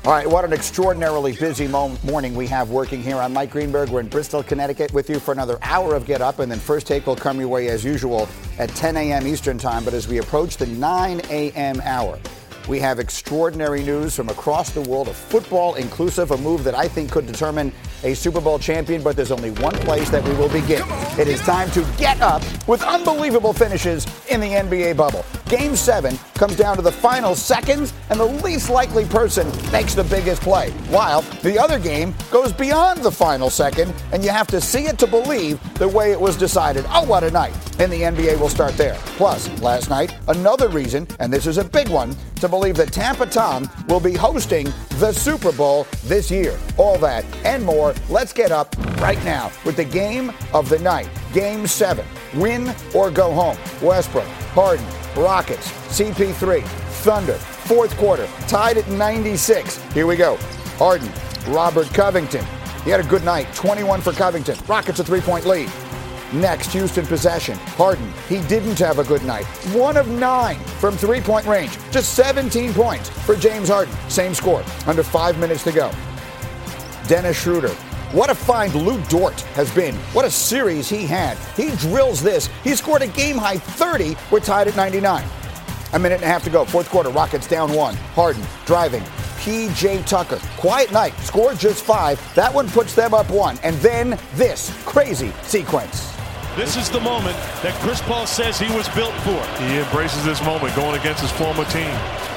All right, what an extraordinarily busy morning we have working here. I'm Mike Greenberg. We're in Bristol, Connecticut with you for another hour of Get Up, and then First Take will come your way as usual at 10 a.m. Eastern Time. But as we approach the 9 a.m. hour, we have extraordinary news from across the world of football inclusive, a move that I think could determine a Super Bowl champion, but there's only one place that we will begin. It is time to get up with unbelievable finishes in the NBA bubble. Game 7 comes down to the final seconds, and the least likely person makes the biggest play, while the other game goes beyond the final second, and you have to see it to believe the way it was decided. Oh, what a night. And the NBA will start there. Plus, last night, another reason, and this is a big one, to believe that Tampa Tom will be hosting the Super Bowl this year. All that and more. Let's get up right now with the game of the night. Game 7. Win or go home. Westbrook, Harden, Rockets, CP3, Thunder, fourth quarter, tied at 96. Here we go. Harden, Robert Covington. He had a good night. 21 for Covington. Rockets a 3-point lead. Next, Houston possession. Harden, he didn't have a good night. 1 of 9 from three-point range. Just 17 points for James Harden. Same score. Under 5 minutes to go. Dennis Schroeder. What a find Lou Dort has been. What a series he had. He drills this. He scored a game-high 30. We're tied at 99. A minute and a half to go. Fourth quarter. Rockets down 1. Harden driving. P.J. Tucker. Quiet night. Scored just 5. That one puts them up 1. And then this crazy sequence. This is the moment that Chris Paul says he was built for. He embraces this moment going against his former team.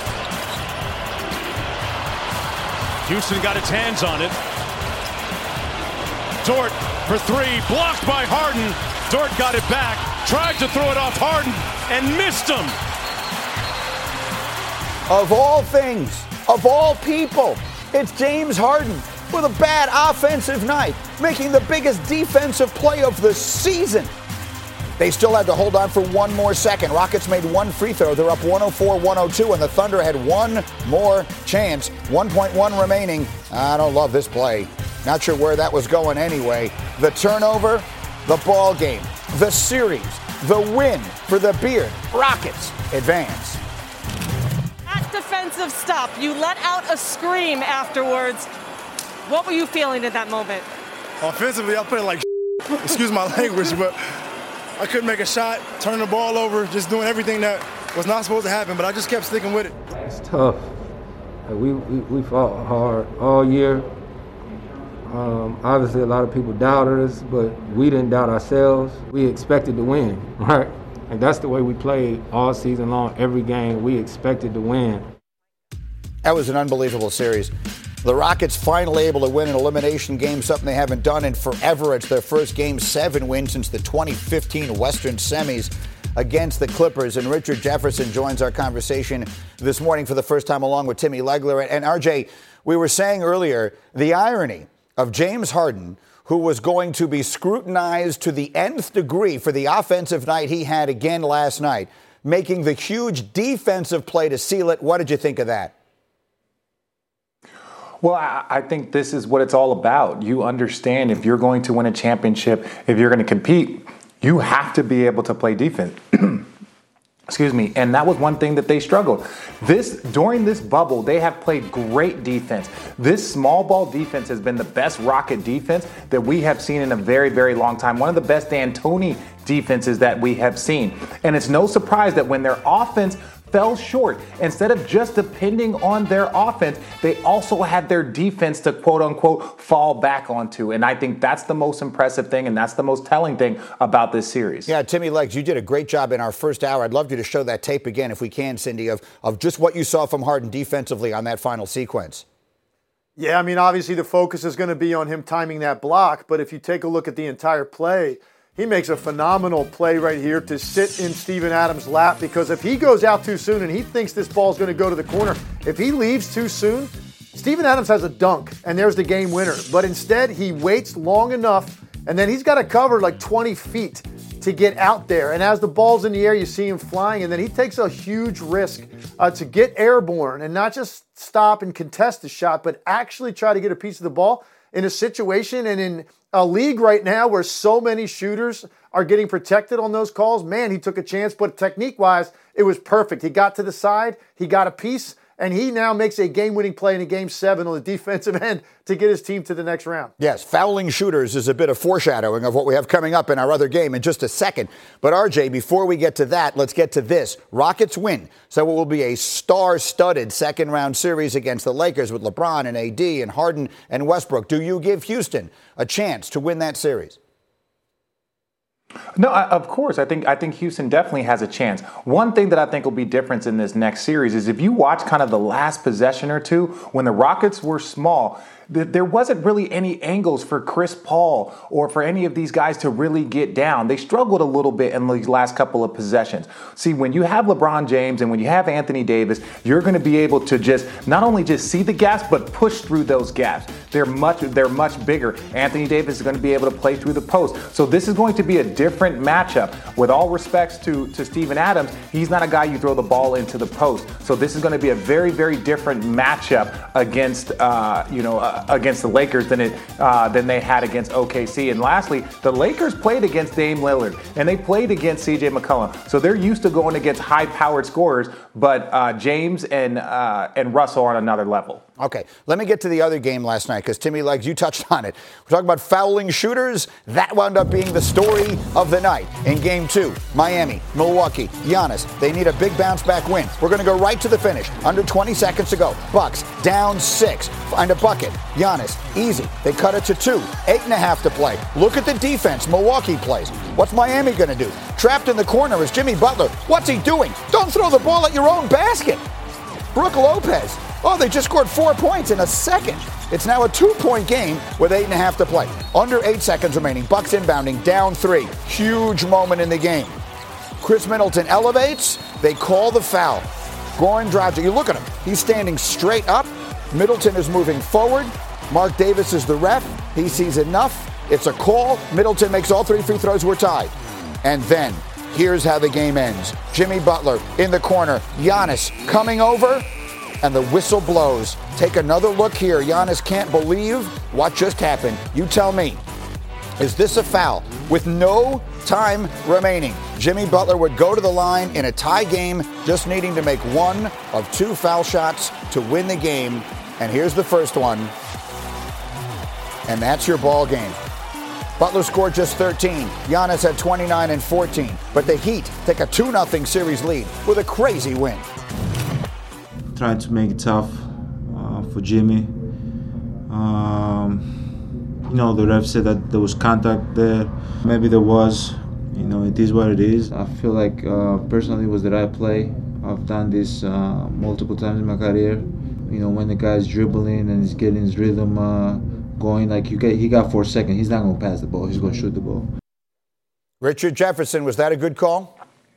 Houston got its hands on it. Dort for 3, blocked by Harden. Dort got it back, tried to throw it off Harden, and missed him. Of all things, of all people, it's James Harden with a bad offensive night, making the biggest defensive play of the season. They still had to hold on for one more second. Rockets made one free throw. They're up 104-102, and the Thunder had one more chance. 1.1 remaining. I don't love this play. Not sure where that was going anyway. The turnover, the ball game, the series, the win for the Beard. Rockets advance. That defensive stop, you let out a scream afterwards. What were you feeling at that moment? Offensively, I played like excuse my language, but I couldn't make a shot, turning the ball over, just doing everything that was not supposed to happen, but I just kept sticking with it. It's tough. We fought hard all year. Obviously, a lot of people doubted us, but we didn't doubt ourselves. We expected to win, right? And that's the way we played all season long. Every game, we expected to win. That was an unbelievable series. The Rockets finally able to win an elimination game, something they haven't done in forever. It's their first Game 7 win since the 2015 Western Semis against the Clippers. And Richard Jefferson joins our conversation this morning for the first time along with Timmy Legler. And RJ, we were saying earlier the irony of James Harden, who was going to be scrutinized to the nth degree for the offensive night he had again last night, making the huge defensive play to seal it. What did you think of that? Well, I think this is what it's all about. You understand if you're going to win a championship, if you're going to compete, you have to be able to play defense. Excuse me. And that was one thing that they struggled. During this bubble, they have played great defense. This small ball defense has been the best Rocket defense that we have seen in a very, very long time. One of the best D'Antoni defenses that we have seen. And it's no surprise that when their offense fell short, instead of just depending on their offense, they also had their defense to quote unquote fall back onto. And I think that's the most impressive thing, and that's the most telling thing about this series. Yeah, Timmy Legs, you did a great job in our first hour. I'd love you to show that tape again if we can, Cindy, of just what you saw from Harden defensively on that final sequence. Yeah, I mean, obviously the focus is going to be on him timing that block, but if you take a look at the entire play, he makes a phenomenal play right here to sit in Steven Adams' lap, because if he goes out too soon and he thinks this ball is going to go to the corner, if he leaves too soon, Steven Adams has a dunk, and there's the game winner. But instead, he waits long enough, and then he's got to cover like 20 feet to get out there. And as the ball's in the air, you see him flying, and then he takes a huge risk to get airborne and not just stop and contest the shot, but actually try to get a piece of the ball in a situation and in a league right now where so many shooters are getting protected on those calls. Man, he took a chance, but technique-wise, it was perfect. He got to the side, he got a piece, and he now makes a game-winning play in a Game 7 on the defensive end to get his team to the next round. Yes, fouling shooters is a bit of foreshadowing of what we have coming up in our other game in just a second. But RJ, before we get to that, let's get to this. Rockets win, so it will be a star-studded second-round series against the Lakers with LeBron and AD and Harden and Westbrook. Do you give Houston a chance to win that series? No, of course. I think Houston definitely has a chance. One thing that I think will be different in this next series is if you watch kind of the last possession or two, when the Rockets were small, there wasn't really any angles for Chris Paul or for any of these guys to really get down. They struggled a little bit in these last couple of possessions. See, when you have LeBron James and when you have Anthony Davis, you're going to be able to just not only just see the gaps, but push through those gaps. They're much bigger. Anthony Davis is going to be able to play through the post. So this is going to be a different matchup. With all respects to Steven Adams, he's not a guy you throw the ball into the post. So this is going to be a very, very different matchup against against the Lakers than they had against OKC. And lastly, the Lakers played against Dame Lillard and they played against CJ McCollum. So they're used to going against high-powered scorers, but James and Russell are on another level. Okay, let me get to the other game last night because Timmy Legs, you touched on it. We're talking about fouling shooters. That wound up being the story of the night. In Game 2, Miami, Milwaukee, Giannis. They need a big bounce-back win. We're going to go right to the finish. Under 20 seconds to go. Bucks down 6. Find a bucket. Giannis, easy. They cut it to 2. 8.5 to play. Look at the defense Milwaukee plays. What's Miami going to do? Trapped in the corner is Jimmy Butler. What's he doing? Don't throw the ball at your own basket. Brook Lopez. Oh, they just scored 4 points in a second. It's now a 2-point game with 8.5 to play. Under 8 seconds remaining. Bucks inbounding, down 3. Huge moment in the game. Chris Middleton elevates. They call the foul. Goran Dragic, you look at him. He's standing straight up. Middleton is moving forward. Mark Davis is the ref. He sees enough. It's a call. Middleton makes all 3 free throws. We're tied. And then, here's how the game ends. Jimmy Butler in the corner. Giannis coming over. And the whistle blows. Take another look here. Giannis can't believe what just happened. You tell me. Is this a foul? With no time remaining, Jimmy Butler would go to the line in a tie game, just needing to make 1 of 2 foul shots to win the game. And here's the first one. And that's your ball game. Butler scored just 13. Giannis had 29 and 14. But the Heat take a 2-0 series lead with a crazy win. Tried to make it tough for Jimmy. The ref said that there was contact there. Maybe there was. It is what it is. I feel like personally it was the right play. I've done this multiple times in my career. When the guy's dribbling and he's getting his rhythm going, like he got 4 seconds. He's not going to pass the ball. He's going to shoot the ball. Richard Jefferson, was that a good call?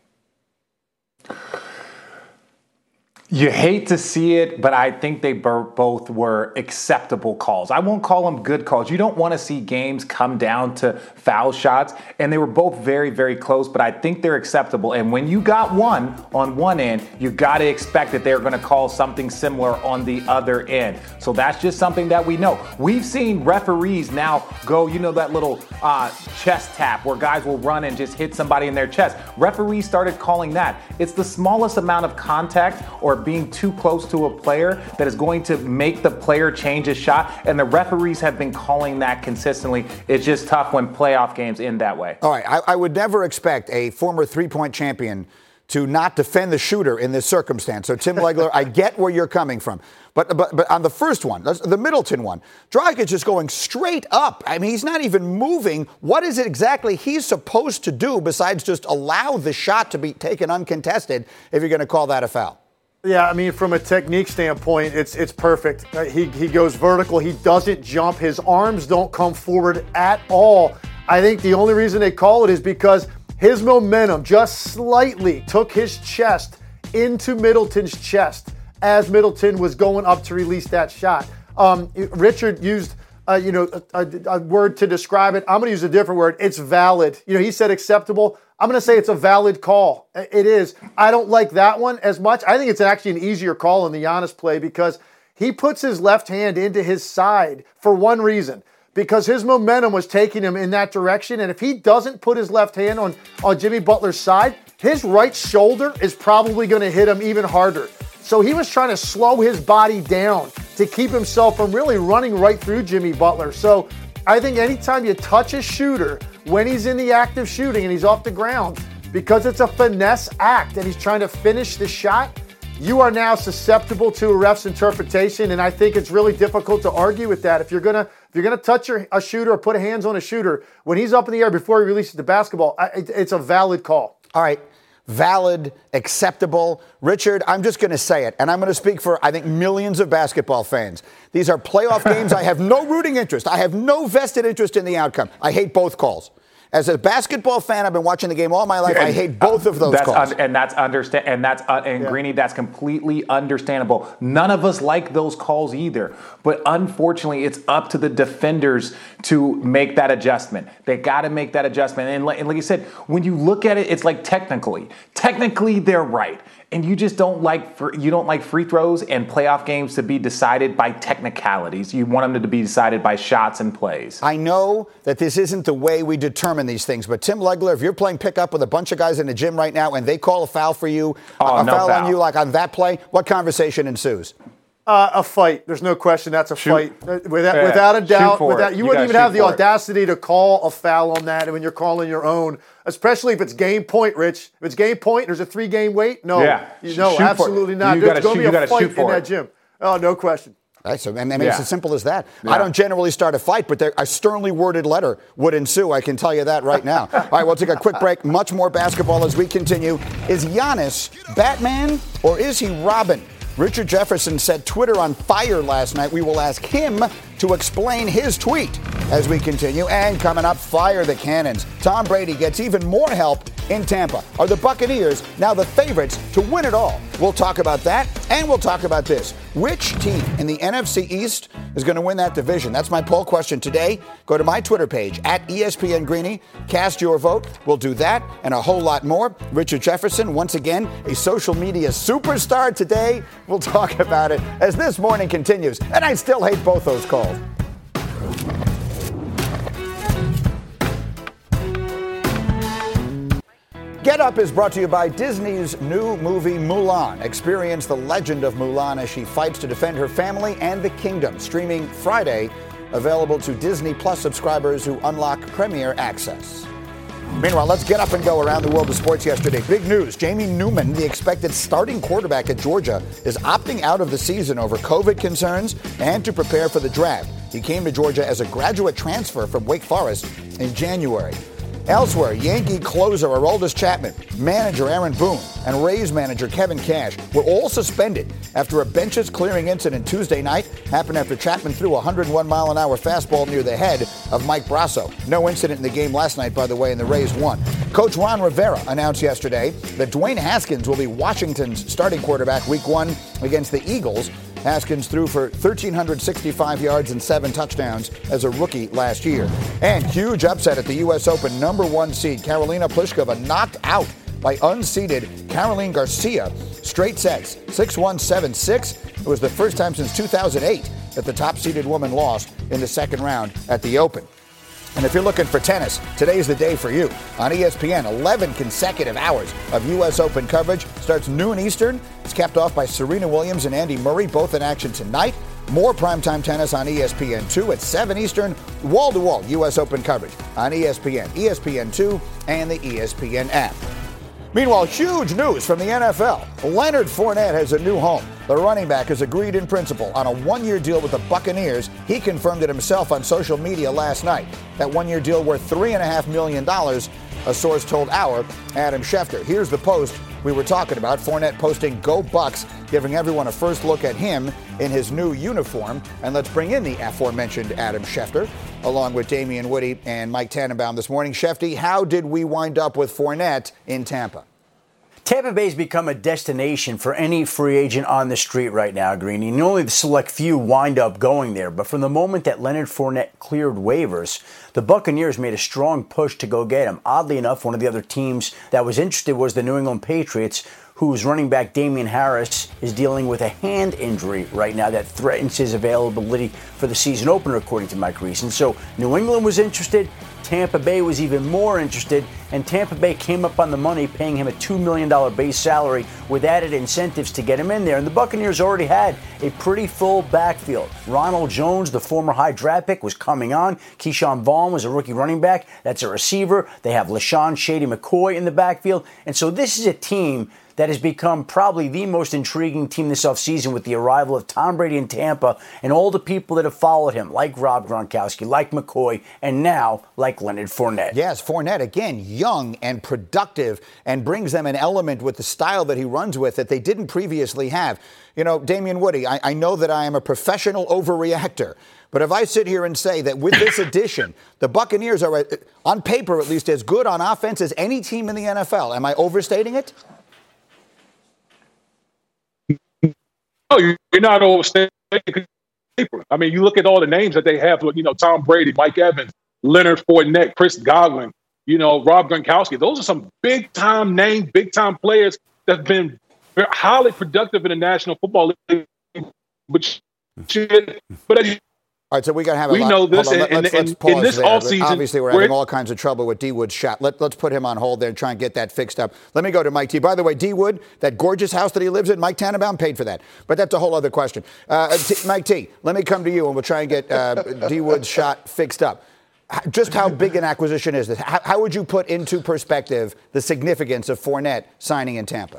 You hate to see it, but I think they both were acceptable calls. I won't call them good calls. You don't want to see games come down to foul shots, and they were both very, very close, but I think they're acceptable. And when you got one on one end, you got to expect that they're going to call something similar on the other end. So that's just something that we know. We've seen referees now go, that little chest tap where guys will run and just hit somebody in their chest. Referees started calling that. It's the smallest amount of contact or being too close to a player that is going to make the player change his shot, and the referees have been calling that consistently. It's just tough when playoff games end that way. All right, I would never expect a former 3-point champion to not defend the shooter in this circumstance. So, Tim Legler, I get where you're coming from. But on the first one, the Middleton one, Dragic is going straight up. I mean, he's not even moving. What is it exactly he's supposed to do besides just allow the shot to be taken uncontested if you're going to call that a foul? Yeah, I mean, from a technique standpoint, it's perfect. He goes vertical. He doesn't jump. His arms don't come forward at all. I think the only reason they call it is because his momentum just slightly took his chest into Middleton's chest as Middleton was going up to release that shot. Richard used a word to describe it. I'm going to use a different word. It's valid. He said acceptable. I'm going to say it's a valid call. It is. I don't like that one as much. I think it's actually an easier call in the Giannis play because he puts his left hand into his side for one reason, because his momentum was taking him in that direction. And if he doesn't put his left hand on Jimmy Butler's side, his right shoulder is probably going to hit him even harder. So he was trying to slow his body down to keep himself from really running right through Jimmy Butler. So I think anytime you touch a shooter when he's in the act of shooting and he's off the ground, because it's a finesse act and he's trying to finish the shot, you are now susceptible to a ref's interpretation, and I think it's really difficult to argue with that. If you're gonna touch a shooter or put hands on a shooter when he's up in the air before he releases the basketball, it's a valid call. All right. Valid, acceptable. Richard, I'm just going to say it, and I'm going to speak for, I think, millions of basketball fans. These are playoff games. I have no rooting interest. I have no vested interest in the outcome. I hate both calls. As a basketball fan, I've been watching the game all my life. I hate both of those calls. Greeny, that's completely understandable. None of us like those calls either. But unfortunately, it's up to the defenders to make that adjustment. They got to make that adjustment. And like you said, when you look at it, it's like technically they're right. And you just don't like free throws and playoff games to be decided by technicalities. You want them to be decided by shots and plays. I know that this isn't the way we determine these things, but Tim Legler, if you're playing pickup with a bunch of guys in the gym right now and they call a foul for you, a foul on you like on that play, what conversation ensues? A fight. There's no question that's a fight. Without a doubt. You wouldn't even have the audacity to call a foul on that when you're calling your own, especially if it's game point, Rich. If it's game point, there's a 3-game wait. No, absolutely not. There's going to be a fight in that gym. Oh, no question. Right, so, and it's as simple as that. Yeah. I don't generally start a fight, but a sternly worded letter would ensue. I can tell you that right now. All right, we'll take a quick break. Much more basketball as we continue. Is Giannis Batman or is he Robin? Richard Jefferson set Twitter on fire last night. We will ask him to explain his tweet as we continue. And coming up, fire the cannons. Tom Brady gets even more help in Tampa. Are the Buccaneers now the favorites to win it all? We'll talk about that, and we'll talk about this. Which team in the NFC East is going to win that division? That's my poll question today. Go to my Twitter page, @ESPN Greeny. Cast your vote. We'll do that and a whole lot more. Richard Jefferson, once again, a social media superstar today. We'll talk about it as this morning continues. And I still hate both those calls. Get Up is brought to you by Disney's new movie Mulan. Experience the legend of Mulan as she fights to defend her family and the kingdom. Streaming Friday, available to Disney Plus subscribers who unlock Premier Access. Meanwhile, let's get up and go around the world of sports yesterday. Big news. Jamie Newman, the expected starting quarterback at Georgia, is opting out of the season over COVID concerns and to prepare for the draft. He came to Georgia as a graduate transfer from Wake Forest in January. Elsewhere, Yankee closer Aroldis Chapman, manager Aaron Boone, and Rays manager Kevin Cash were all suspended after a benches clearing incident Tuesday night happened after Chapman threw a 101-mile-an-hour fastball near the head of Mike Brasso. No incident in the game last night, by the way, and the Rays won. Coach Ron Rivera announced yesterday that Dwayne Haskins will be Washington's starting quarterback Week 1 against the Eagles. Haskins threw for 1,365 yards and 7 touchdowns as a rookie last year. And huge upset at the U.S. Open. #1 seed Karolina Pliskova knocked out by unseeded Caroline Garcia. Straight sets, 6-1, 7-6. It was the first time since 2008 that the top-seeded woman lost in the second round at the Open. And if you're looking for tennis, today's the day for you. On ESPN, 11 consecutive hours of U.S. Open coverage. Starts noon Eastern. It's capped off by Serena Williams and Andy Murray, both in action tonight. More primetime tennis on ESPN2 at 7 Eastern. Wall-to-wall U.S. Open coverage on ESPN, ESPN2, and the ESPN app. Meanwhile, huge news from the NFL. Leonard Fournette has a new home. The running back has agreed in principle on a 1-year deal with the Buccaneers. He confirmed it himself on social media last night. That 1-year deal worth $3.5 million, a source told our Adam Schefter. Here's the post we were talking about. Fournette posting "Go Bucks," giving everyone a first look at him in his new uniform. And let's bring in the aforementioned Adam Schefter, along with Damian Woody and Mike Tannenbaum this morning. Shefty, how did we wind up with Fournette in Tampa? Tampa Bay's become a destination for any free agent on the street right now, Greeny. And only the select few wind up going there. But from the moment that Leonard Fournette cleared waivers, the Buccaneers made a strong push to go get him. Oddly enough, one of the other teams that was interested was the New England Patriots, who whose running back Damian Harris is dealing with a hand injury right now that threatens his availability for the season opener, according to Mike Reis. And so New England was interested. Tampa Bay was even more interested, and Tampa Bay came up on the money, paying him a $2 million base salary with added incentives to get him in there. And the Buccaneers already had a pretty full backfield. Ronald Jones, the former high draft pick, was coming on. Keyshawn Vaughn was a rookie running back. That's a receiver. They have LaShawn Shady McCoy in the backfield. And so this is a team that has become probably the most intriguing team this offseason with the arrival of Tom Brady in Tampa and all the people that have followed him, like Rob Gronkowski, like McCoy, and now like Leonard Fournette. Yes, Fournette, again, young and productive, and brings them an element with the style that he runs with that they didn't previously have. You know, Damian Woody, I know that I am a professional overreactor, but if I sit here and say that with this addition, the Buccaneers are, on paper at least, as good on offense as any team in the NFL, am I overstating it? No, you're not overstating. I mean, you look at all the names that they have, Tom Brady, Mike Evans, Leonard Fournette, Chris Godwin, Rob Gronkowski. Those are some big-time names, big-time players that have been highly productive in the National Football League. But all right, so we got to have a we lot. know this, let's pause in this there. offseason, obviously, we're having all kinds of trouble with D Wood's shot. Let's put him on hold there and try and get that fixed up. Let me go to Mike T. By the way, D Wood, that gorgeous house that he lives in, Mike Tannenbaum paid for that. But that's a whole other question. Mike T., let me come to you, and we'll try and get D Wood's shot fixed up. Just how big an acquisition is this? How would you put into perspective the significance of Fournette signing in Tampa?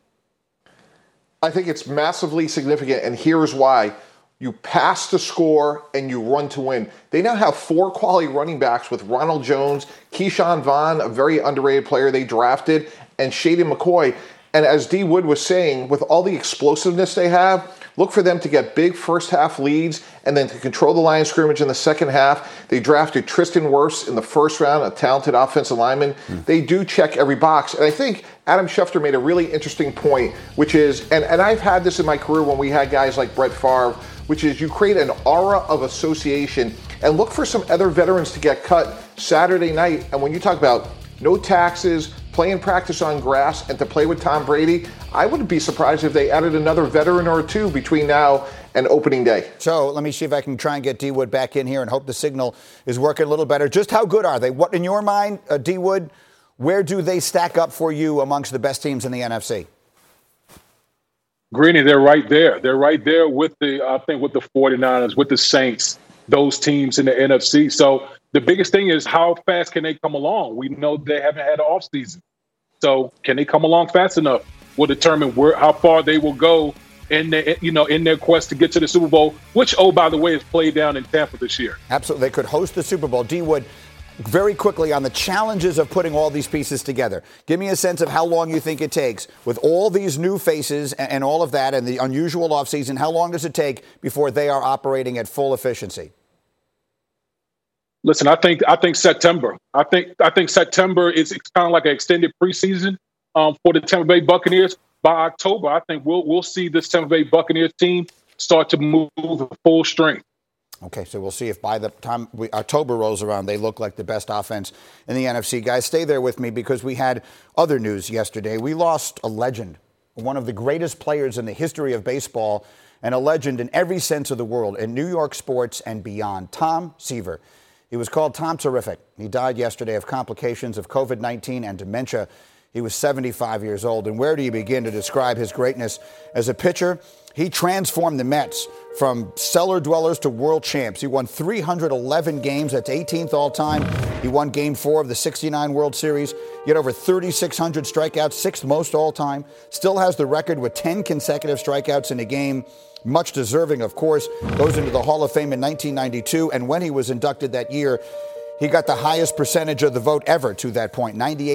I think it's massively significant, and here's why. You pass to score and you run to win. They now have 4 quality running backs with Ronald Jones, Keyshawn Vaughn, a very underrated player they drafted, and Shady McCoy. And as D. Wood was saying, with all the explosiveness they have, look for them to get big first half leads and then to control the line of scrimmage in the second half. They drafted Tristan Wirfs in the first round, a talented offensive lineman. They do check every box. And I think Adam Schefter made a really interesting point, which is, and I've had this in my career when we had guys like Brett Favre, which is you create an aura of association and look for some other veterans to get cut Saturday night. And when you talk about no taxes, playing practice on grass, and to play with Tom Brady, I wouldn't be surprised if they added another veteran or two between now and opening day. So let me see if I can try and get D. Wood back in here and hope the signal is working a little better. Just how good are they? What, in your mind, D. Wood, where do they stack up for you amongst the best teams in the NFC? Greeny, they're right there. They're right there with with the 49ers, with the Saints, those teams in the NFC. So the biggest thing is how fast can they come along? We know they haven't had an offseason. So can they come along fast enough? Will determine how far they will go in their quest to get to the Super Bowl, which, by the way, is played down in Tampa this year. Absolutely. They could host the Super Bowl. D. Wood, very quickly on the challenges of putting all these pieces together. Give me a sense of how long you think it takes with all these new faces and all of that and the unusual offseason. How long does it take before they are operating at full efficiency? Listen, I think September. I think September is kind of like an extended preseason for the Tampa Bay Buccaneers. By October, I think we'll see this Tampa Bay Buccaneers team start to move at full strength. Okay, so we'll see if by the time October rolls around, they look like the best offense in the NFC. Guys, stay there with me because we had other news yesterday. We lost a legend, one of the greatest players in the history of baseball, and a legend in every sense of the world in New York sports and beyond, Tom Seaver. He was called Tom Terrific. He died yesterday of complications of COVID-19 and dementia. He was 75 years old. And where do you begin to describe his greatness? As a pitcher, he transformed the Mets from cellar dwellers to world champs. He won 311 games. That's 18th all time. He won Game 4 of the 69 World Series. He had over 3,600 strikeouts, 6th most all time. Still has the record with 10 consecutive strikeouts in a game. Much deserving, of course. Goes into the Hall of Fame in 1992. And when he was inducted that year, he got the highest percentage of the vote ever to that point,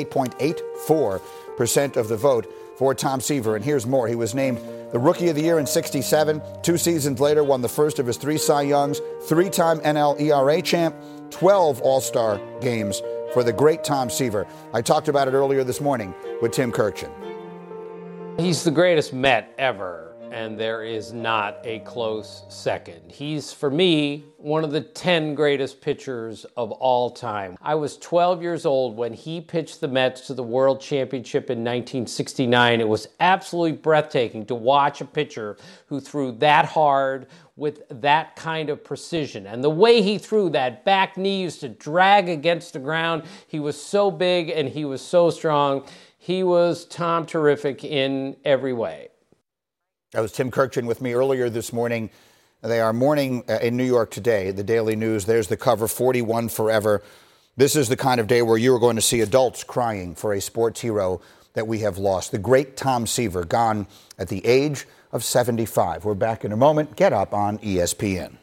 98.84% of the vote for Tom Seaver. And here's more. He was named the Rookie of the Year in '67. 2 seasons later, won the first of his 3 Cy Youngs, 3-time NL ERA champ, 12 All-Star games for the great Tom Seaver. I talked about it earlier this morning with Tim Kirkchin. He's the greatest Met ever. and there is not a close second. He's, for me, one of the 10 greatest pitchers of all time. I was 12 years old when he pitched the Mets to the World Championship in 1969. It was absolutely breathtaking to watch a pitcher who threw that hard with that kind of precision. And the way he threw, that back knee used to drag against the ground. He was so big and he was so strong. He was Tom terrific in every way. That was Tim Kirkchin with me earlier this morning. They are mourning in New York today, the Daily News. There's the cover, 41 forever. This is the kind of day where you are going to see adults crying for a sports hero that we have lost. The great Tom Seaver, gone at the age of 75. We're back in a moment. Get Up on ESPN.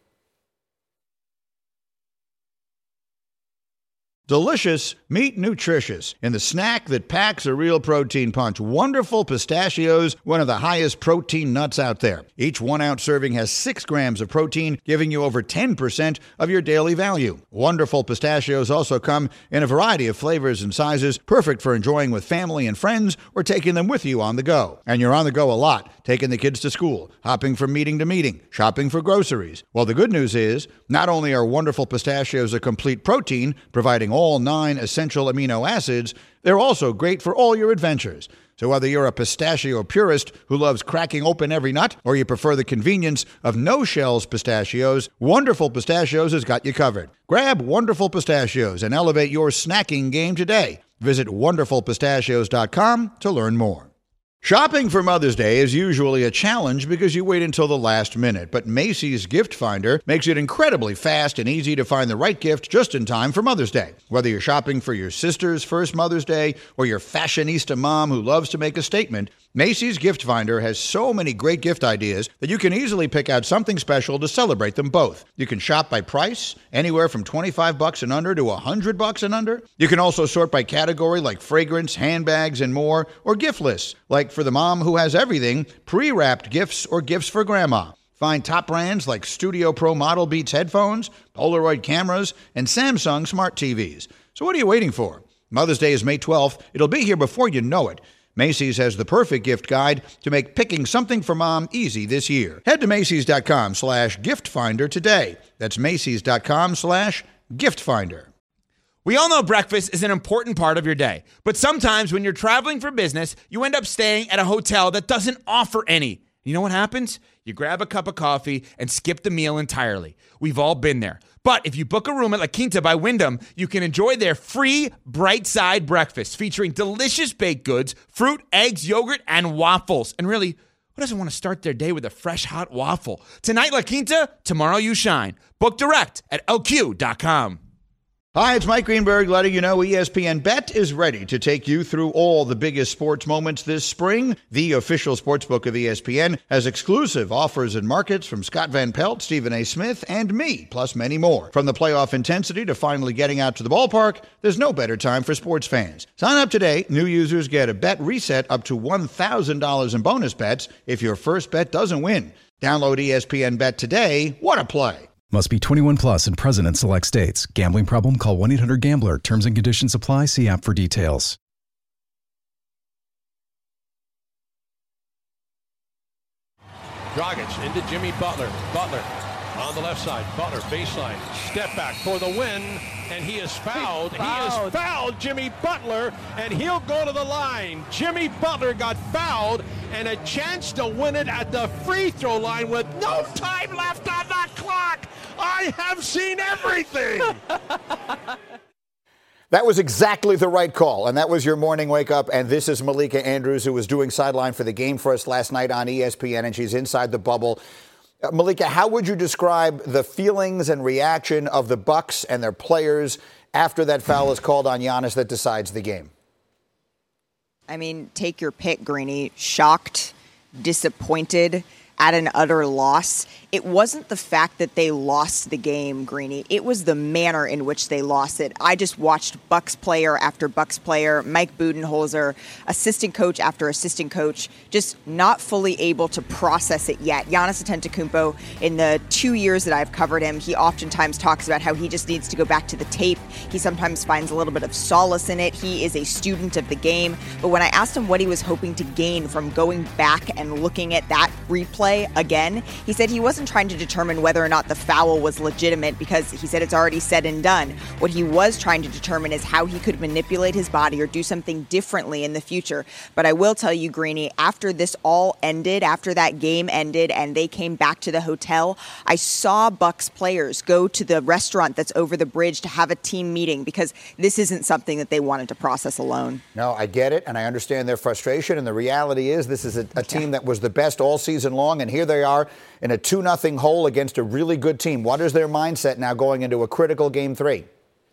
Delicious, meet nutritious. In the snack that packs a real protein punch, Wonderful Pistachios, one of the highest protein nuts out there. Each 1 ounce serving has 6 grams of protein, giving you over 10% of your daily value. Wonderful Pistachios also come in a variety of flavors and sizes, perfect for enjoying with family and friends or taking them with you on the go. And you're on the go a lot, taking the kids to school, hopping from meeting to meeting, shopping for groceries. Well, the good news is, not only are Wonderful Pistachios a complete protein, providing all 9 essential amino acids, they're also great for all your adventures. So whether you're a pistachio purist who loves cracking open every nut, or you prefer the convenience of no-shells pistachios, Wonderful Pistachios has got you covered. Grab Wonderful Pistachios and elevate your snacking game today. Visit wonderfulpistachios.com to learn more. Shopping for Mother's Day is usually a challenge because you wait until the last minute, but Macy's Gift Finder makes it incredibly fast and easy to find the right gift just in time for Mother's Day. Whether you're shopping for your sister's first Mother's Day or your fashionista mom who loves to make a statement, Macy's Gift Finder has so many great gift ideas that you can easily pick out something special to celebrate them both. You can shop by price, anywhere from $25 and under to $100 and under. You can also sort by category like fragrance, handbags, and more, or gift lists, like for the mom who has everything, pre-wrapped gifts or gifts for grandma. Find top brands like Studio Pro Model Beats headphones, Polaroid cameras, and Samsung smart TVs. So what are you waiting for? Mother's Day is May 12th. It'll be here before you know it. Macy's has the perfect gift guide to make picking something for mom easy this year. Head to Macys.com/giftfinder today. That's Macys.com/giftfinder. We all know breakfast is an important part of your day, but sometimes when you're traveling for business, you end up staying at a hotel that doesn't offer any. You know what happens? You grab a cup of coffee and skip the meal entirely. We've all been there. But if you book a room at La Quinta by Wyndham, you can enjoy their free Bright Side breakfast featuring delicious baked goods, fruit, eggs, yogurt, and waffles. And really, who doesn't want to start their day with a fresh hot waffle? Tonight, La Quinta, tomorrow you shine. Book direct at LQ.com. Hi, it's Mike Greenberg letting you know ESPN Bet is ready to take you through all the biggest sports moments this spring. The official sportsbook of ESPN has exclusive offers and markets from Scott Van Pelt, Stephen A. Smith, and me, plus many more. From the playoff intensity to finally getting out to the ballpark, there's no better time for sports fans. Sign up today. New users get a bet reset up to $1,000 in bonus bets if your first bet doesn't win. Download ESPN Bet today. What a play. Must be 21 plus and present in select states. Gambling problem? Call 1-800-GAMBLER. Terms and conditions apply. See app for details. Dragic into Jimmy Butler. Butler on the left side. Butler baseline. Step back for the win. And he is fouled. He has fouled Jimmy Butler. And he'll go to the line. Jimmy Butler got fouled. And a chance to win it at the free throw line with no time left on the clock. I have seen everything. That was exactly the right call, and that was your morning wake up. And this is Malika Andrews, who was doing sideline for the game for us last night on ESPN, and she's inside the bubble. Malika, how would you describe the feelings and reaction of the Bucks and their players after that foul is called on Giannis that decides the game? I mean, take your pick, Greeny. Shocked, disappointed. at an utter loss, it wasn't the fact that they lost the game, Greeny. It was the manner in which they lost it. I just watched Bucks player after Bucks player, Mike Budenholzer, assistant coach after assistant coach, just not fully able to process it yet. Giannis Antetokounmpo, in the 2 years that I've covered him, he oftentimes talks about how he just needs to go back to the tape. He sometimes finds a little bit of solace in it. He is a student of the game. But when I asked him what he was hoping to gain from going back and looking at that replay again, he said he wasn't trying to determine whether or not the foul was legitimate because he said it's already said and done. What he was trying to determine is how he could manipulate his body or do something differently in the future. But I will tell you, Greeny, after this all ended, after that game ended and they came back to the hotel, I saw Bucks players go to the restaurant that's over the bridge to have a team meeting because this isn't something that they wanted to process alone. No, I get it, and I understand their frustration, and the reality is this is a team that was the best all season long, and here they are in a 2-0 hole against a really good team. What is their mindset now going into a critical Game 3?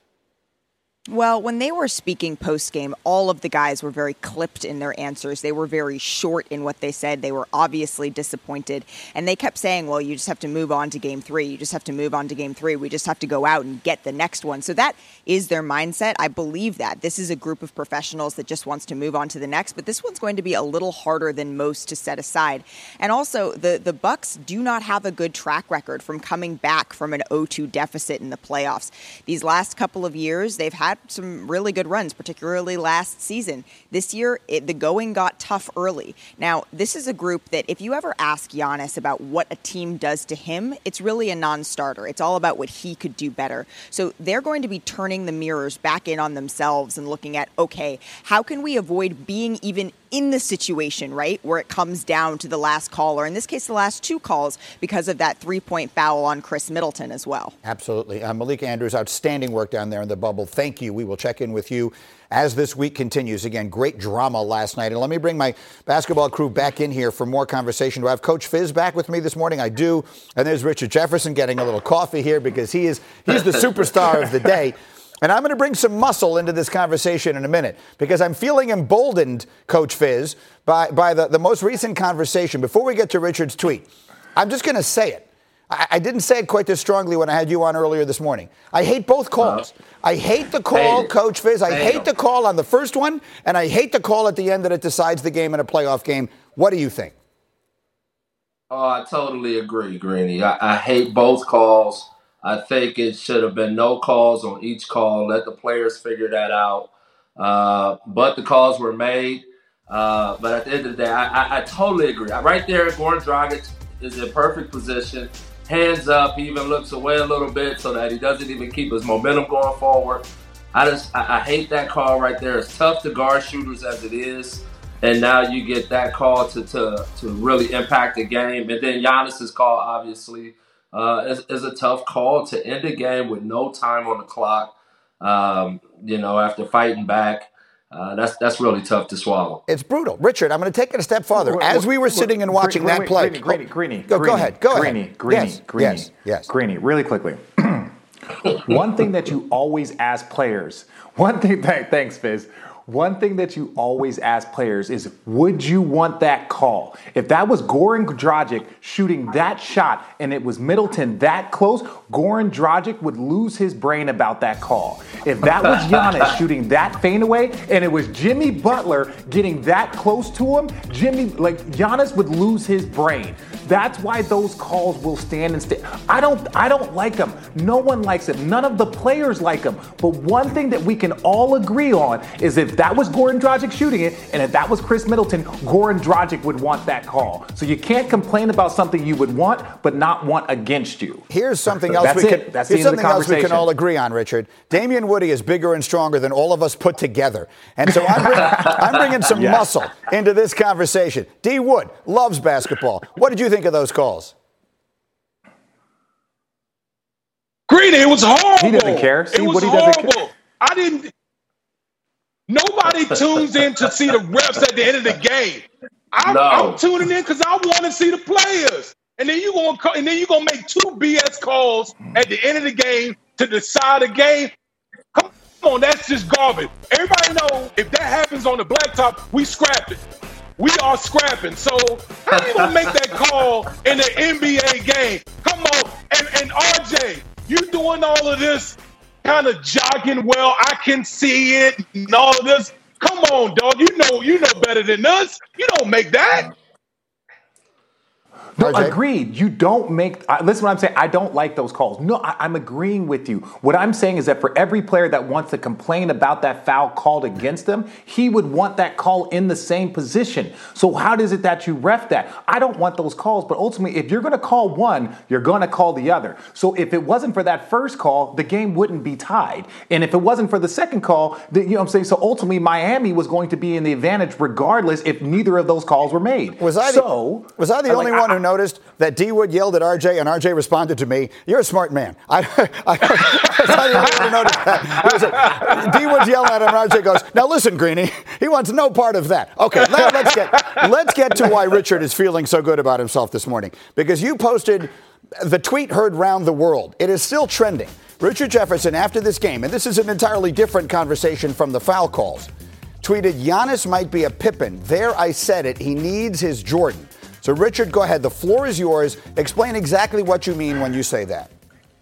Well, when they were speaking post-game, all of the guys were very clipped in their answers. They were very short in what they said. They were obviously disappointed. And they kept saying, well, you just have to move on to Game 3. You just have to move on to Game 3. We just have to go out and get the next one. So that is their mindset. I believe that. This is a group of professionals that just wants to move on to the next. But this one's going to be a little harder than most to set aside. And also, the Bucks do not have a good track record from coming back from an 0-2 deficit in the playoffs. These last couple of years, they've had some really good runs, particularly last season. This year, the going got tough early. Now, this is a group that if you ever ask Giannis about what a team does to him, it's really a non-starter. It's all about what he could do better. So they're going to be turning the mirrors back in on themselves and looking at, okay, how can we avoid being even in the situation, right, where it comes down to the last call, or in this case, the last 2 calls, because of that 3-point foul on Chris Middleton as well. Absolutely. Malika Andrews, outstanding work down there in the bubble. Thank you. We will check in with you as this week continues. Again, great drama last night. And let me bring my basketball crew back in here for more conversation. Do I have Coach Fizz back with me this morning? I do. And there's Richard Jefferson getting a little coffee here because he's the superstar of the day. And I'm going to bring some muscle into this conversation in a minute because I'm feeling emboldened, Coach Fizz, by the most recent conversation. Before we get to Richard's tweet, I'm just going to say it. I didn't say it quite this strongly when I had you on earlier this morning. I hate both calls. I hate the call, Coach Fizz. I hate the call on the first one, and I hate the call at the end that it decides the game in a playoff game. What do you think? Oh, I totally agree, Greeny. I hate both calls. I think it should have been no calls on each call. Let the players figure that out. But the calls were made. But at the end of the day, I totally agree. Right there, Goran Dragic is in perfect position. Hands up. He even looks away a little bit so that he doesn't even keep his momentum going forward. I hate that call right there. It's tough to guard shooters as it is. And now you get that call to really impact the game. And then Giannis's call, obviously, is a tough call to end the game with no time on the clock. After fighting back, that's really tough to swallow. It's brutal. Richard, I'm going to take it a step farther. As we were sitting and watching that play. Greeny. Go ahead. Greeny, really quickly. One thing that you always ask players, thanks, Fizz. One thing that you always ask players is, would you want that call? If that was Goran Dragic shooting that shot and it was Middleton that close, Goran Dragic would lose his brain about that call. If that was Giannis shooting that fadeaway and it was Jimmy Butler getting that close to him, Giannis would lose his brain. That's why those calls will stand and stay. I don't like them. No one likes them. None of the players like them. But one thing that we can all agree on is if that was Goran Dragic shooting it, and if that was Chris Middleton, Goran Dragic would want that call. So you can't complain about something you would want, but not want against you. Here's something else we can all agree on, Richard. Damian Woody is bigger and stronger than all of us put together. And so I'm bringing some muscle into this conversation. D. Wood loves basketball. What did you think of those calls? Greeny, it was horrible. He doesn't care. It was horrible. I didn't. Nobody tunes in to see the refs at the end of the game. I'm tuning in because I want to see the players. And then you're gonna make 2 BS calls at the end of the game to decide the game. Come on, that's just garbage. Everybody knows if that happens on the blacktop, we scrap it. We are scrapping. So how you gonna make that call in the NBA game? Come on, and RJ, you doing all of this kind of jogging? Well, I can see it and all of this. Come on, dog. You know better than us. You don't make that. No, agreed. You don't make. Listen, what I'm saying. I don't like those calls. No, I'm agreeing with you. What I'm saying is that for every player that wants to complain about that foul called against them, he would want that call in the same position. So how is it that you ref that? I don't want those calls, but ultimately, if you're going to call one, you're going to call the other. So if it wasn't for that first call, the game wouldn't be tied. And if it wasn't for the second call, you know what I'm saying? So ultimately, Miami was going to be in the advantage regardless if neither of those calls were made. Was I the only one who noticed that D Wood yelled at RJ and RJ responded to me, "You're a smart man." I noticed that. D Wood's yelling at him and RJ goes, "Now listen, Greeny, he wants no part of that." Okay, now let's get to why Richard is feeling so good about himself this morning. Because you posted the tweet heard round the world. It is still trending. Richard Jefferson, after this game, and this is an entirely different conversation from the foul calls, tweeted, "Giannis might be a Pippen. There I said it. He needs his Jordan." So, Richard, go ahead. The floor is yours. Explain exactly what you mean when you say that.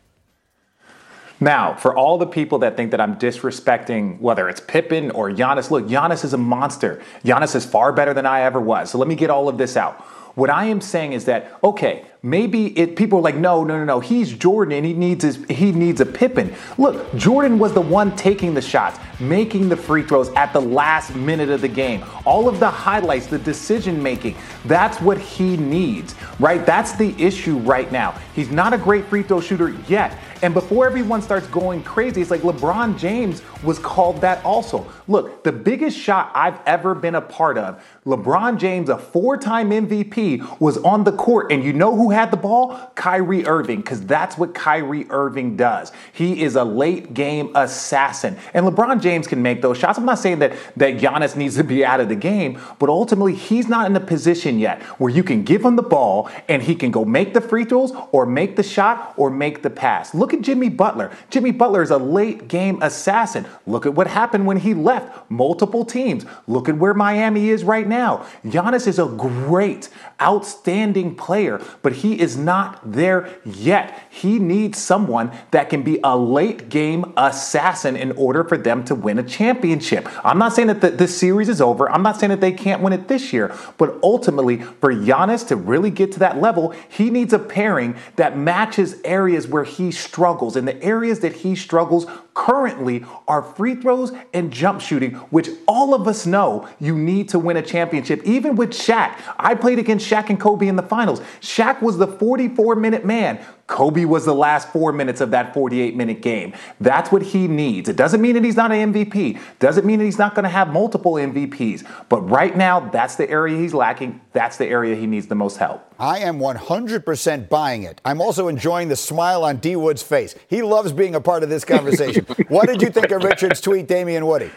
Now, for all the people that think that I'm disrespecting, whether it's Pippen or Giannis, look, Giannis is a monster. Giannis is far better than I ever was. So let me get all of this out. What I am saying is that, okay, maybe people are like, no, he's Jordan and he needs a Pippen. Look, Jordan was the one taking the shots, making the free throws at the last minute of the game. All of the highlights, the decision making, that's what he needs, right? That's the issue right now. He's not a great free throw shooter yet. And before everyone starts going crazy, it's like LeBron James was called that also. Look, the biggest shot I've ever been a part of, LeBron James, a 4-time MVP, was on the court. And you know who had the ball? Kyrie Irving, because that's what Kyrie Irving does. He is a late game assassin. And LeBron James can make those shots. I'm not saying that Giannis needs to be out of the game, but ultimately he's not in a position yet where you can give him the ball and he can go make the free throws or make the shot or make the pass. Look at Jimmy Butler. Jimmy Butler is a late game assassin. Look at what happened when he left multiple teams. Look at where Miami is right now. Giannis is a great, outstanding player, but he is not there yet. He needs someone that can be a late game assassin in order for them to win a championship. I'm not saying that this series is over. I'm not saying that they can't win it this year, but ultimately for Giannis to really get to that level, he needs a pairing that matches areas where he struggles. And the areas that he struggles currently are free throws and jump shooting, which all of us know you need to win a championship. Even with Shaq, I played against Shaq and Kobe in the finals. Shaq was the 44-minute man. Kobe was the last 4 minutes of that 48-minute game. That's what he needs. It doesn't mean that he's not an MVP. Doesn't mean that he's not going to have multiple MVPs. But right now, that's the area he's lacking. That's the area he needs the most help. I am 100% buying it. I'm also enjoying the smile on D. Wood's face. He loves being a part of this conversation. What did you think of Richard's tweet, Damian Woody?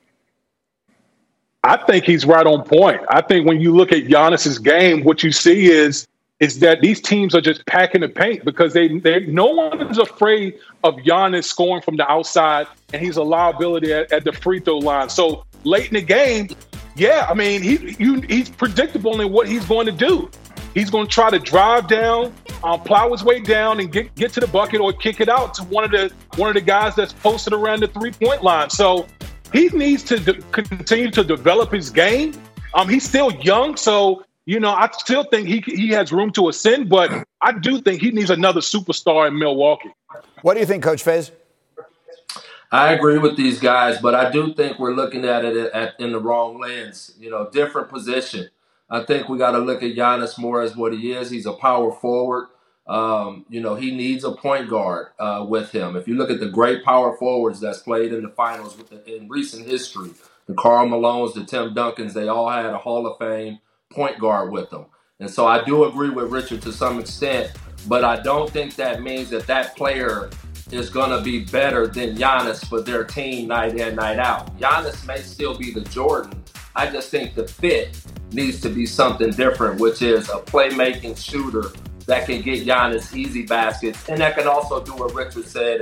I think he's right on point. I think when you look at Giannis's game, what you see is that these teams are just packing the paint because no one is afraid of Giannis scoring from the outside, and he's a liability at the free throw line. So late in the game, yeah, I mean, he's predictable in what he's going to do. He's going to try to drive down, plow his way down, and get to the bucket or kick it out to one of the guys that's posted around the 3-point line. So he needs to continue to develop his game. He's still young, so I still think he has room to ascend, but I do think he needs another superstar in Milwaukee. What do you think, Coach Fez? I agree with these guys, but I do think we're looking at it in the wrong lens. Different position. I think we got to look at Giannis more as what he is. He's a power forward. He needs a point guard with him. If you look at the great power forwards that's played in the finals in recent history, the Karl Malones, the Tim Duncans, they all had a Hall of Fame point guard with them. And so I do agree with Richard to some extent, but I don't think that means that player is going to be better than Giannis for their team night in, night out. Giannis may still be the Jordan. I just think the fit needs to be something different, which is a playmaking shooter that can get Giannis easy baskets and that can also do what Richard said and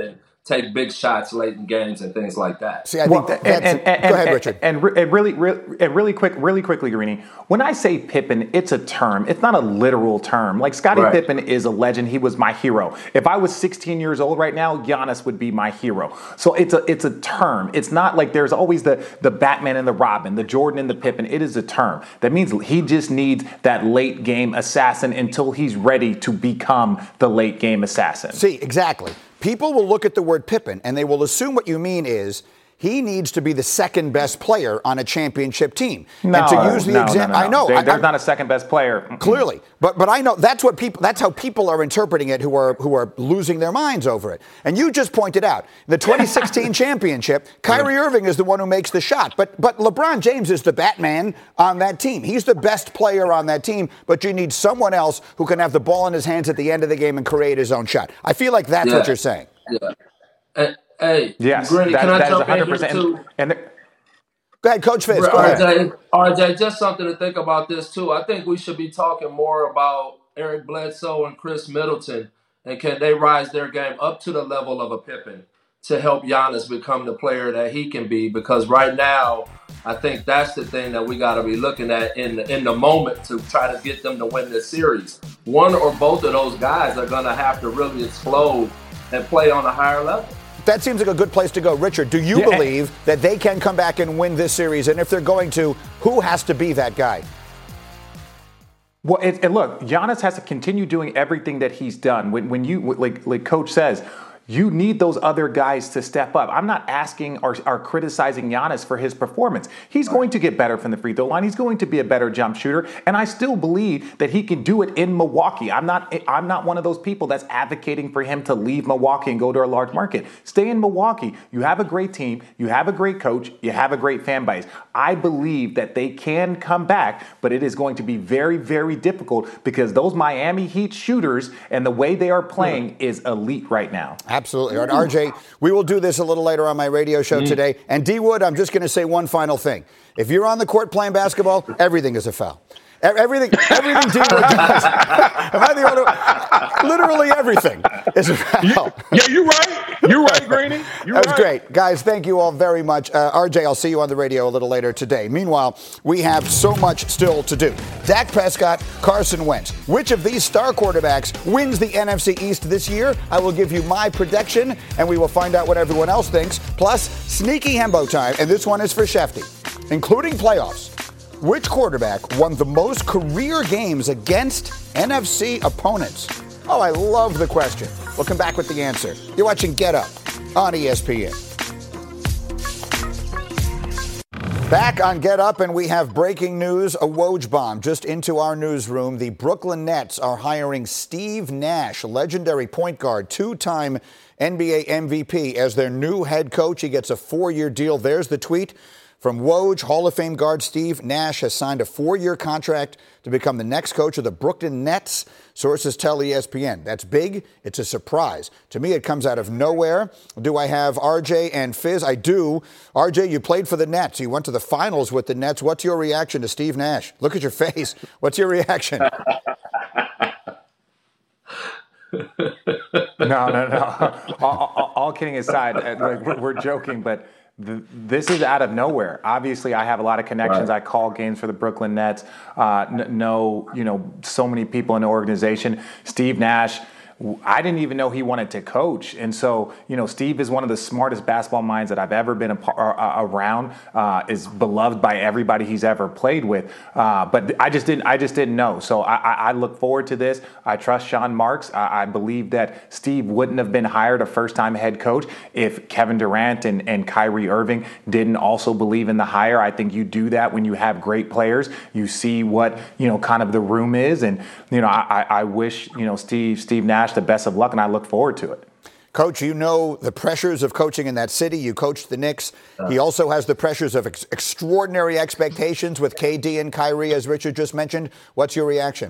take big shots late in games and things like that. See, I think go ahead, Richard. And really quickly, Greeny, when I say Pippen, it's a term. It's not a literal term. Like Scottie Pippen is a legend. He was my hero. If I was 16 years old right now, Giannis would be my hero. So it's a term. It's not like there's always the Batman and the Robin, the Jordan and the Pippen. It is a term. That means he just needs that late game assassin until he's ready to become the late game assassin. See, exactly. People will look at the word Pippen and they will assume what you mean is he needs to be the second best player on a championship team. No, and to use the example, I know there's not a second best player. Clearly, but I know that's how people are interpreting it who are losing their minds over it. And you just pointed out the 2016 championship, Kyrie Irving is the one who makes the shot, but LeBron James is the Batman on that team. He's the best player on that team, but you need someone else who can have the ball in his hands at the end of the game and create his own shot. I feel like that's what you're saying. Yeah. Hey, yes, Greeny, can I jump in here 100%. too? Go ahead, Coach Fitz. Go ahead. RJ, just something to think about this too. I think we should be talking more about Eric Bledsoe and Chris Middleton, and can they rise their game up to the level of a Pippen to help Giannis become the player that he can be? Because right now, I think that's the thing that we got to be looking at in the moment to try to get them to win this series. One or both of those guys are going to have to really explode and play on a higher level. That seems like a good place to go. Richard, do you believe that they can come back and win this series? And if they're going to, who has to be that guy? Well, and look, Giannis has to continue doing everything that he's done. When you, like Coach says, you need those other guys to step up. I'm not asking or criticizing Giannis for his performance. He's going to get better from the free throw line. He's going to be a better jump shooter. And I still believe that he can do it in Milwaukee. I'm not one of those people that's advocating for him to leave Milwaukee and go to a large market. Stay in Milwaukee. You have a great team. You have a great coach. You have a great fan base. I believe that they can come back, but it is going to be very, very difficult because those Miami Heat shooters and the way they are playing is elite right now. Absolutely. All right, RJ, we will do this a little later on my radio show today. And D Wood, I'm just going to say one final thing. If you're on the court playing basketball, everything is a foul. Everything D Wood does. Am I the only one? Literally everything is a foul. Yeah, you're right. You're right, Greeny. That's great. Guys, thank you all very much. RJ, I'll see you on the radio a little later today. Meanwhile, we have so much still to do. Dak Prescott, Carson Wentz. Which of these star quarterbacks wins the NFC East this year? I will give you my prediction, and we will find out what everyone else thinks. Plus, sneaky Hembo time, and this one is for Shefty, including playoffs. Which quarterback won the most career games against NFC opponents? Oh, I love the question. We'll come back with the answer. You're watching Get Up on ESPN. Back on Get Up, and we have breaking news, a Woj bomb just into our newsroom. The Brooklyn Nets are hiring Steve Nash, legendary point guard, two-time NBA MVP, as their new head coach. He gets a 4-year deal. There's the tweet from Woj. Hall of Fame guard Steve Nash has signed a 4-year contract to become the next coach of the Brooklyn Nets. Sources tell ESPN. That's big. It's a surprise. To me, it comes out of nowhere. Do I have RJ and Fizz? I do. RJ, you played for the Nets. You went to the finals with the Nets. What's your reaction to Steve Nash? Look at your face. What's your reaction? No. All kidding aside, we're joking, but this is out of nowhere. Obviously, I have a lot of connections. Right. I call games for the Brooklyn Nets. Know so many people in the organization. Steve Nash, I didn't even know he wanted to coach. And so, Steve is one of the smartest basketball minds that I've ever been around, is beloved by everybody he's ever played with. But I just didn't know. So I look forward to this. I trust Sean Marks. I believe that Steve wouldn't have been hired a first-time head coach if Kevin Durant and Kyrie Irving didn't also believe in the hire. I think you do that when you have great players. You see what, kind of the room is. And, I wish, Steve Nash the best of luck, and I look forward to it. Coach, you know the pressures of coaching in that city. You coached the Knicks. He also has the pressures of extraordinary expectations with KD and Kyrie, as Richard just mentioned. What's your reaction?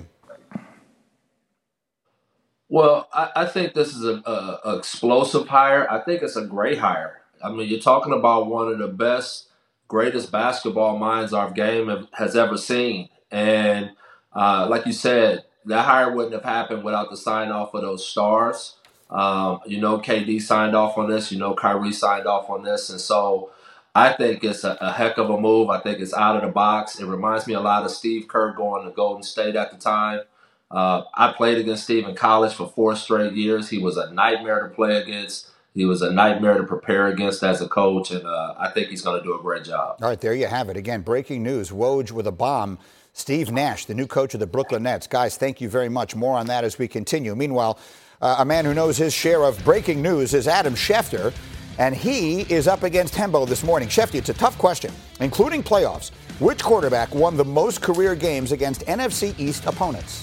Well, I think this is an explosive hire. I think it's a great hire. I mean, you're talking about one of the best, greatest basketball minds our game has ever seen. And like you said, that hire wouldn't have happened without the sign-off of those stars. KD signed off on this. Kyrie signed off on this. And so I think it's a heck of a move. I think it's out of the box. It reminds me a lot of Steve Kerr going to Golden State at the time. I played against Steve in college for 4 straight years. He was a nightmare to play against. He was a nightmare to prepare against as a coach, and I think he's going to do a great job. All right, there you have it. Again, breaking news. Woj with a bomb. Steve Nash, the new coach of the Brooklyn Nets. Guys, thank you very much. More on that as we continue. Meanwhile, a man who knows his share of breaking news is Adam Schefter, and he is up against Hembo this morning. Schefter, it's a tough question, including playoffs. Which quarterback won the most career games against NFC East opponents?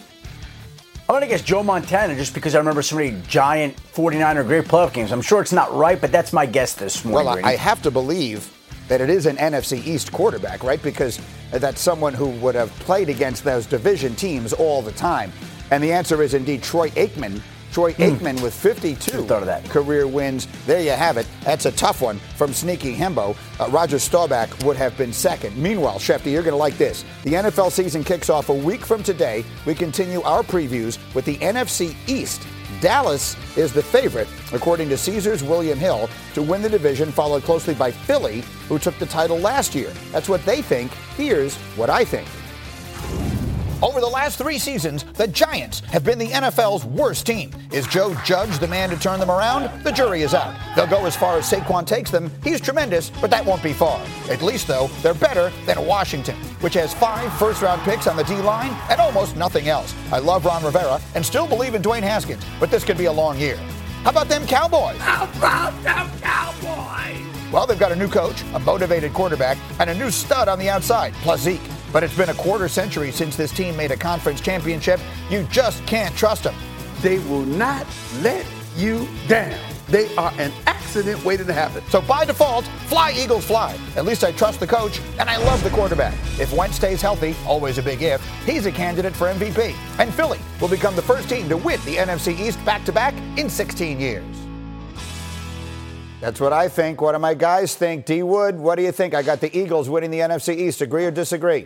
I'm going to guess Joe Montana just because I remember so many giant 49er great playoff games. I'm sure it's not right, but that's my guess this morning. Well, I have to believe that it is an NFC East quarterback, right? Because that's someone who would have played against those division teams all the time. And the answer is indeed Troy Aikman. Troy Aikman with 52 career wins. There you have it. That's a tough one from Sneaky Hembo. Roger Staubach would have been second. Meanwhile, Schefter, you're going to like this. The NFL season kicks off a week from today. We continue our previews with the NFC East. Dallas is the favorite, according to Caesars William Hill, to win the division, followed closely by Philly, who took the title last year. That's what they think. Here's what I think. Over the last 3 seasons, the Giants have been the NFL's worst team. Is Joe Judge the man to turn them around? The jury is out. They'll go as far as Saquon takes them. He's tremendous, but that won't be far. At least, though, they're better than Washington, which has 5 first-round picks on the D-line and almost nothing else. I love Ron Rivera and still believe in Dwayne Haskins, but this could be a long year. How about them Cowboys? How about them Cowboys? Well, they've got a new coach, a motivated quarterback, and a new stud on the outside, plus Zeke. But it's been a quarter century since this team made a conference championship. You just can't trust them. They will not let you down. They are an accident waiting to happen. So by default, fly Eagles fly. At least I trust the coach, and I love the quarterback. If Wentz stays healthy, always a big if, he's a candidate for MVP. And Philly will become the first team to win the NFC East back-to-back in 16 years. That's what I think. What do my guys think? D. Wood, what do you think? I got the Eagles winning the NFC East. Agree or disagree?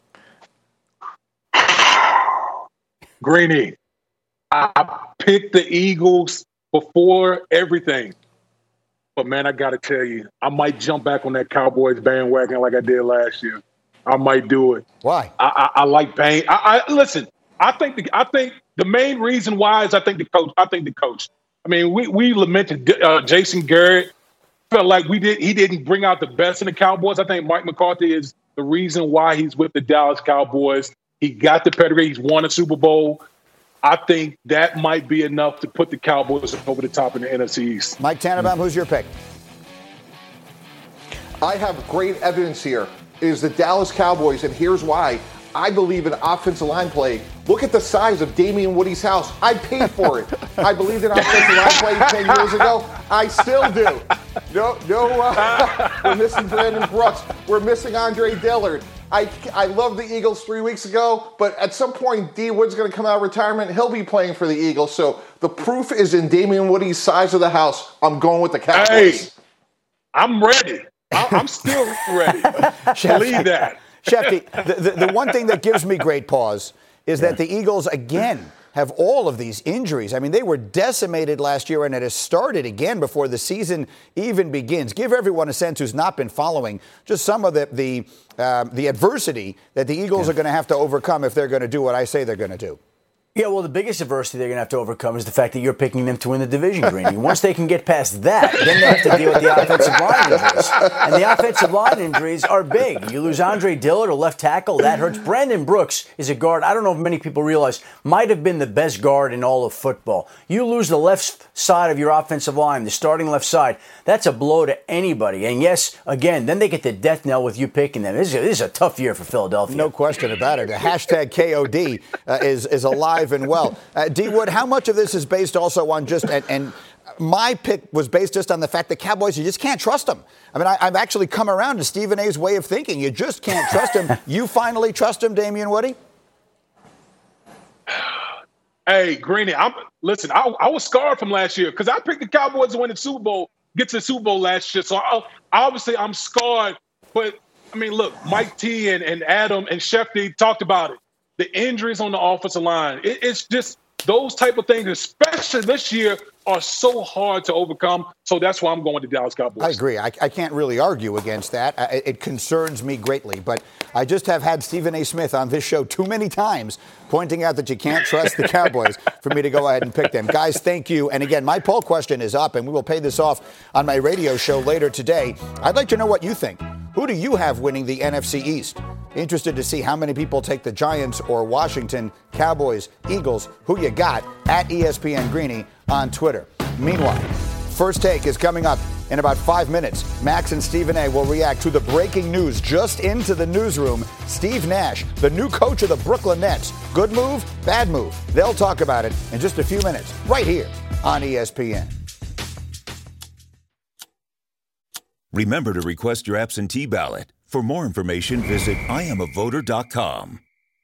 Greeny, I picked the Eagles before everything. But, man, I got to tell you, I might jump back on that Cowboys bandwagon like I did last year. I might do it. Why? I like Bane. Listen, I think the main reason why is I think the coach. I mean, we lamented Jason Garrett. Felt like he didn't bring out the best in the Cowboys. I think Mike McCarthy is the reason why he's with the Dallas Cowboys. He got the pedigree. He's won a Super Bowl. I think that might be enough to put the Cowboys over the top in the NFC East. Mike Tannenbaum, who's your pick? I have great evidence here. It is the Dallas Cowboys, and here's why. I believe in offensive line play. Look at the size of Damian Woody's house. I paid for it. I believed in offensive line play 10 years ago. I still do. We're missing Brandon Brooks. We're missing Andre Dillard. I love the Eagles 3 weeks ago, but at some point, D. Wood's going to come out of retirement. He'll be playing for the Eagles. So the proof is in Damian Woody's size of the house. I'm going with the Cowboys. Hey, I'm ready. I'm still ready. Believe that. Shefty, the one thing that gives me great pause is that the Eagles, again, have all of these injuries. I mean, they were decimated last year, and it has started again before the season even begins. Give everyone a sense who's not been following just some of the adversity that the Eagles are going to have to overcome if they're going to do what I say they're going to do. Yeah, well, the biggest adversity they're going to have to overcome is the fact that you're picking them to win the division, Greeny. Once they can get past that, then they have to deal with the offensive line injuries. And the offensive line injuries are big. You lose Andre Dillard, a left tackle, that hurts. Brandon Brooks is a guard, I don't know if many people realize, might have been the best guard in all of football. You lose the left side of your offensive line, the starting left side, that's a blow to anybody. And yes, again, then they get the death knell with you picking them. This is a tough year for Philadelphia. No question about it. The hashtag KOD is alive and well. D. Wood, how much of this is based also on just, and my pick was based just on the fact that Cowboys, you just can't trust them. I mean, I've actually come around to Stephen A's way of thinking. You just can't trust him. You finally trust him, Damian Woody? Hey, Greeny, I was scarred from last year because I picked the Cowboys to win the Super Bowl, get to the Super Bowl last year. So obviously I'm scarred. But, I mean, look, Mike T and Adam and Shefty talked about it. The injuries on the offensive line, it's just those type of things, especially this year, are so hard to overcome. So that's why I'm going to Dallas Cowboys. I agree. I can't really argue against that. It concerns me greatly. But I just have had Stephen A. Smith on this show too many times pointing out that you can't trust the Cowboys for me to go ahead and pick them. Guys, thank you. And again, my poll question is up, and we will pay this off on my radio show later today. I'd like to know what you think. Who do you have winning the NFC East? Interested to see how many people take the Giants or Washington, Cowboys, Eagles. Who you got? At ESPN Greeny on Twitter. Meanwhile, First Take is coming up in about 5 minutes. Max and Stephen A. will react to the breaking news just into the newsroom. Steve Nash, the new coach of the Brooklyn Nets. Good move, bad move. They'll talk about it in just a few minutes right here on ESPN. Remember to request your absentee ballot. For more information, visit IamAvoter.com.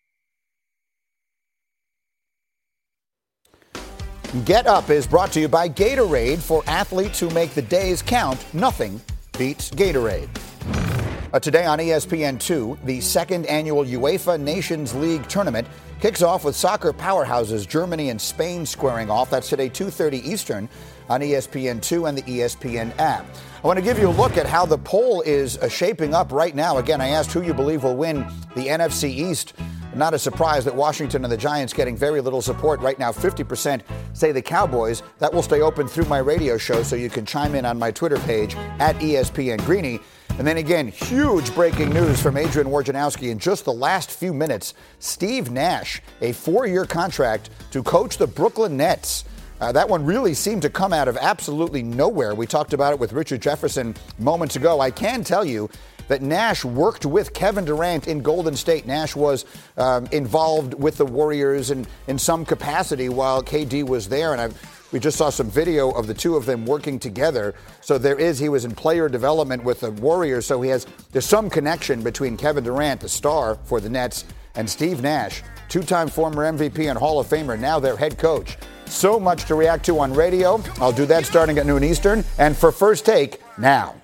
Get Up is brought to you by Gatorade. For athletes who make the days count, nothing beats Gatorade. Today on ESPN2, the second annual UEFA Nations League tournament kicks off with soccer powerhouses Germany and Spain squaring off. That's today 2:30 Eastern on ESPN2 and the ESPN app. I want to give you a look at how the poll is shaping up right now. Again, I asked who you believe will win the NFC East. Not a surprise that Washington and the Giants getting very little support right now. 50% say the Cowboys. That will stay open through my radio show, so you can chime in on my Twitter page at ESPN Greeny. And then again, huge breaking news from Adrian Wojnarowski in just the last few minutes. Steve Nash, a 4-year contract to coach the Brooklyn Nets. That one really seemed to come out of absolutely nowhere. We talked about it with Richard Jefferson moments ago. I can tell you that Nash worked with Kevin Durant in Golden State. Nash was involved with the Warriors in some capacity while KD was there. And we just saw some video of the two of them working together. So he was in player development with the Warriors. So there's some connection between Kevin Durant, the star for the Nets, and Steve Nash, two-time former MVP and Hall of Famer, now their head coach. So much to react to on radio. I'll do that starting at noon Eastern. And for First Take, now.